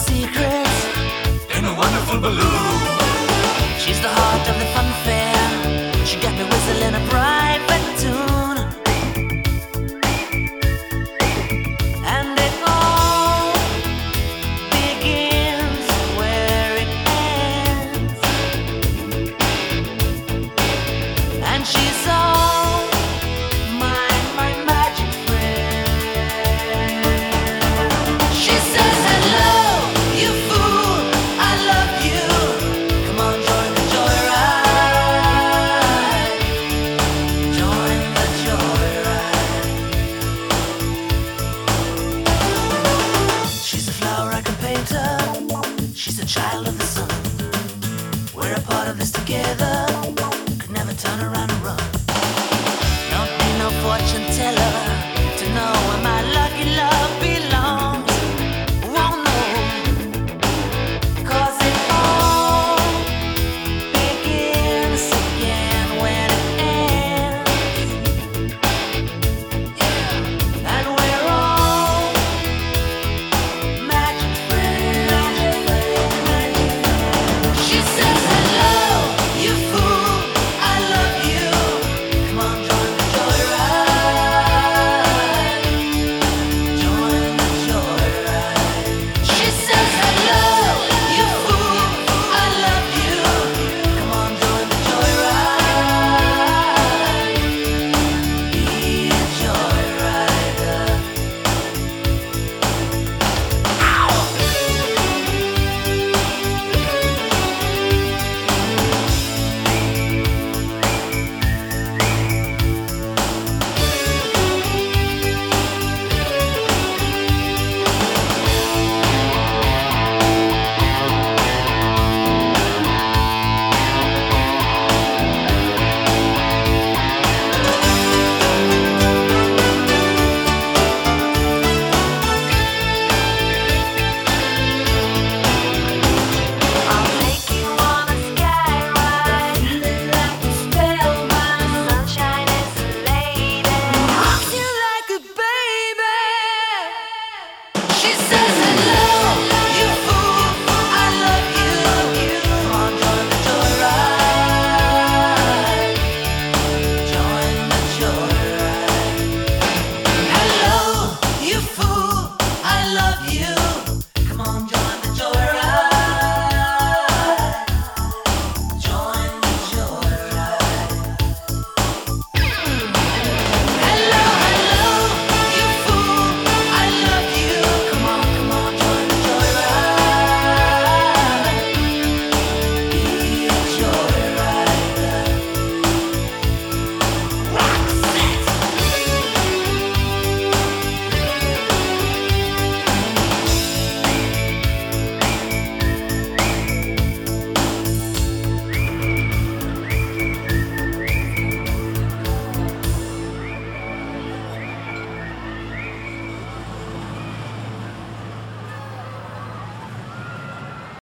secrets in a wonderful balloon. She's the heart of the fun fair. She got me whistling a private tune. And it all begins where it ends. And she's all my magic friend. She says, hello, you fool, I love you. Come on, join the joyride. Join the joyride. She's a flower I can paint her. She's a child of the sun. We're a part of this together. Could never turn around and run. Don't need no fortune teller.